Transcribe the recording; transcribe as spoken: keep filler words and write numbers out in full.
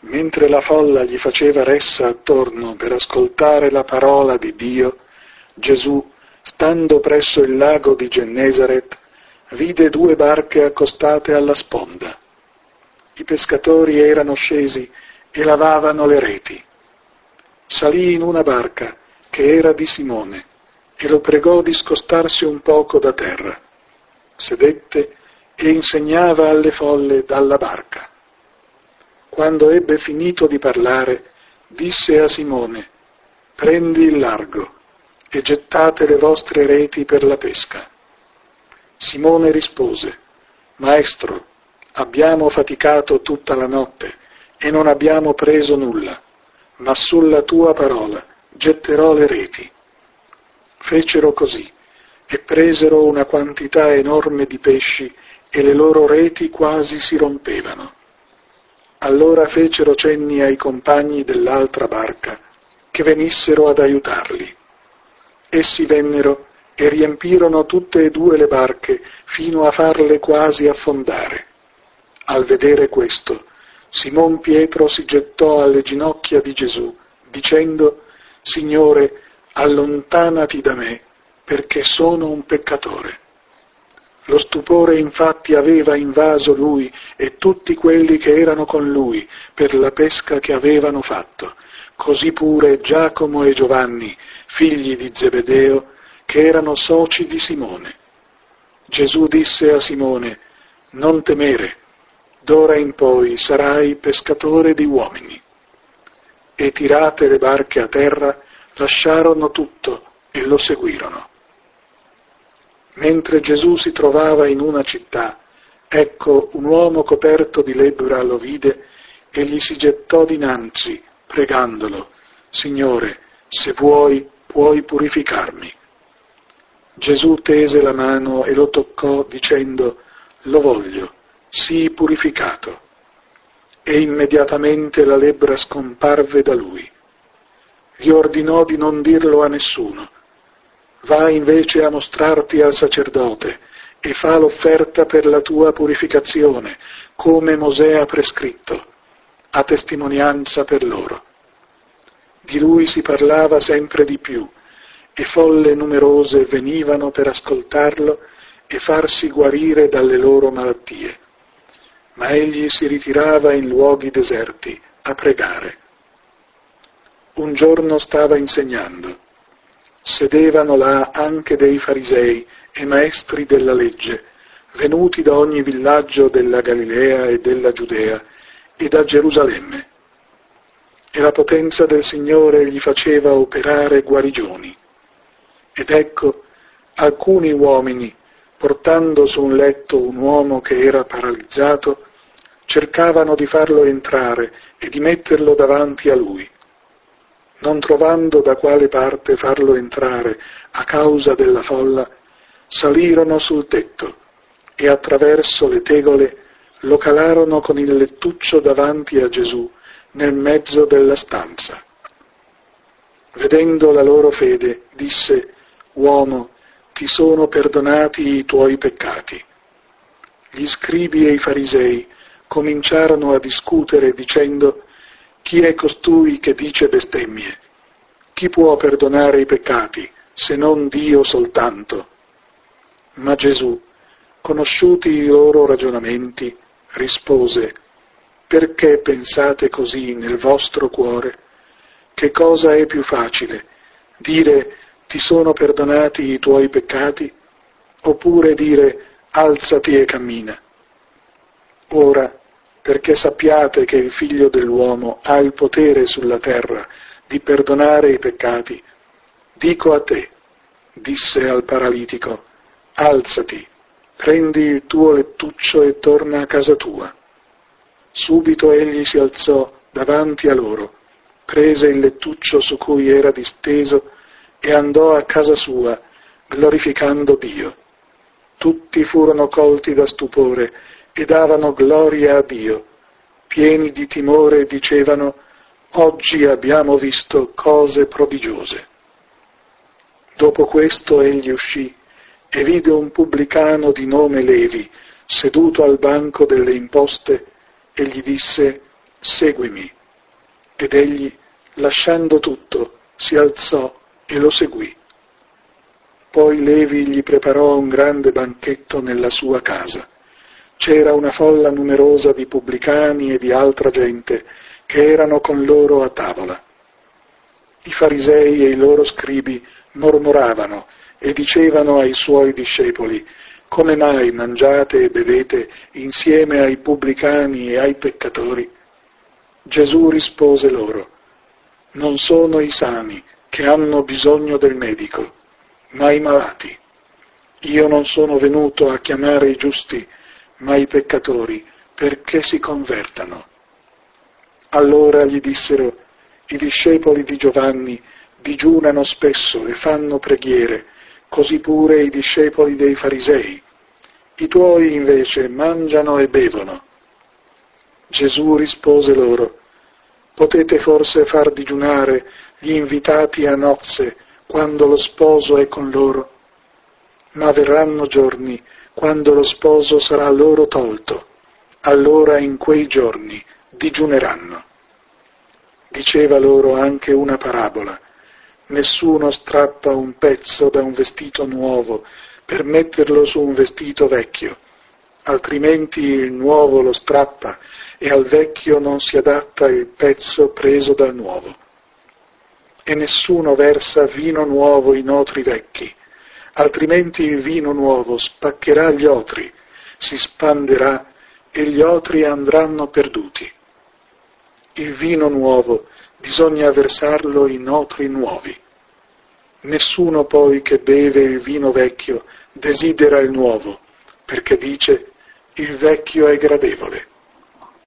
Mentre la folla gli faceva ressa attorno per ascoltare la parola di Dio, Gesù, stando presso il lago di Gennesaret, vide due barche accostate alla sponda. I pescatori erano scesi e lavavano le reti. Salì in una barca, che era di Simone, e lo pregò di scostarsi un poco da terra. Sedette e insegnava alle folle dalla barca. Quando ebbe finito di parlare, disse a Simone: «Prendi il largo e gettate le vostre reti per la pesca». Simone rispose: «Maestro, abbiamo faticato tutta la notte e non abbiamo preso nulla, ma sulla tua parola getterò le reti». Fecero così e presero una quantità enorme di pesci e le loro reti quasi si rompevano. Allora fecero cenni ai compagni dell'altra barca che venissero ad aiutarli. Essi vennero e riempirono tutte e due le barche fino a farle quasi affondare. Al vedere questo, Simon Pietro si gettò alle ginocchia di Gesù, dicendo: «Signore, allontanati da me, perché sono un peccatore». Lo stupore infatti aveva invaso lui e tutti quelli che erano con lui per la pesca che avevano fatto, così pure Giacomo e Giovanni, figli di Zebedeo, che erano soci di Simone. Gesù disse a Simone: «Non temere, d'ora in poi sarai pescatore di uomini». E tirate le barche a terra, lasciarono tutto e lo seguirono. Mentre Gesù si trovava in una città, ecco un uomo coperto di lebbra lo vide e gli si gettò dinanzi, pregandolo: «Signore, se vuoi, puoi purificarmi». Gesù tese la mano e lo toccò, dicendo: «Lo voglio, sii purificato». E immediatamente la lebbra scomparve da lui. Gli ordinò di non dirlo a nessuno. Va invece a mostrarti al sacerdote e fa l'offerta per la tua purificazione, come Mosè ha prescritto, a testimonianza per loro. Di lui si parlava sempre di più, e folle numerose venivano per ascoltarlo e farsi guarire dalle loro malattie. Ma egli si ritirava in luoghi deserti a pregare. Un giorno stava insegnando. Sedevano là anche dei farisei e maestri della legge, venuti da ogni villaggio della Galilea e della Giudea e da Gerusalemme. E la potenza del Signore gli faceva operare guarigioni. Ed ecco, alcuni uomini, portando su un letto un uomo che era paralizzato, cercavano di farlo entrare e di metterlo davanti a lui. Non trovando da quale parte farlo entrare a causa della folla, salirono sul tetto e attraverso le tegole lo calarono con il lettuccio davanti a Gesù nel mezzo della stanza. Vedendo la loro fede, disse: «Uomo, ti sono perdonati i tuoi peccati». Gli scribi e i farisei cominciarono a discutere dicendo: «Chi è costui che dice bestemmie? Chi può perdonare i peccati, se non Dio soltanto?» Ma Gesù, conosciuti i loro ragionamenti, rispose: «Perché pensate così nel vostro cuore? Che cosa è più facile, dire: ti sono perdonati i tuoi peccati, oppure dire: alzati e cammina? Ora, perché sappiate che il Figlio dell'uomo ha il potere sulla terra di perdonare i peccati, dico a te», disse al paralitico: «alzati, prendi il tuo lettuccio e torna a casa tua». Subito egli si alzò davanti a loro, prese il lettuccio su cui era disteso e andò a casa sua, glorificando Dio. Tutti furono colti da stupore e davano gloria a Dio. Pieni di timore dicevano: «Oggi abbiamo visto cose prodigiose». Dopo questo egli uscì e vide un pubblicano di nome Levi seduto al banco delle imposte e gli disse: seguimi. Ed egli, lasciando tutto, si alzò e lo seguì. Poi Levi gli preparò un grande banchetto nella sua casa. C'era una folla numerosa di pubblicani e di altra gente che erano con loro a tavola. I farisei e i loro scribi mormoravano e dicevano ai suoi discepoli: come mai mangiate e bevete insieme ai pubblicani e ai peccatori? Gesù rispose loro: non sono i sani che hanno bisogno del medico, ma i malati. Io non sono venuto a chiamare i giusti, ma i peccatori, perché si convertano. Allora gli dissero: i discepoli di Giovanni digiunano spesso e fanno preghiere, così pure i discepoli dei farisei. I tuoi invece mangiano e bevono. Gesù rispose loro: potete forse far digiunare gli invitati a nozze quando lo sposo è con loro? Ma verranno giorni quando lo sposo sarà loro tolto, allora in quei giorni digiuneranno. Diceva loro anche una parabola: nessuno strappa un pezzo da un vestito nuovo per metterlo su un vestito vecchio, altrimenti il nuovo lo strappa e al vecchio non si adatta il pezzo preso dal nuovo. E nessuno versa vino nuovo in otri vecchi, altrimenti il vino nuovo spaccherà gli otri, si spanderà e gli otri andranno perduti. Il vino nuovo bisogna versarlo in otri nuovi. Nessuno poi che beve il vino vecchio desidera il nuovo, perché dice: il vecchio è gradevole.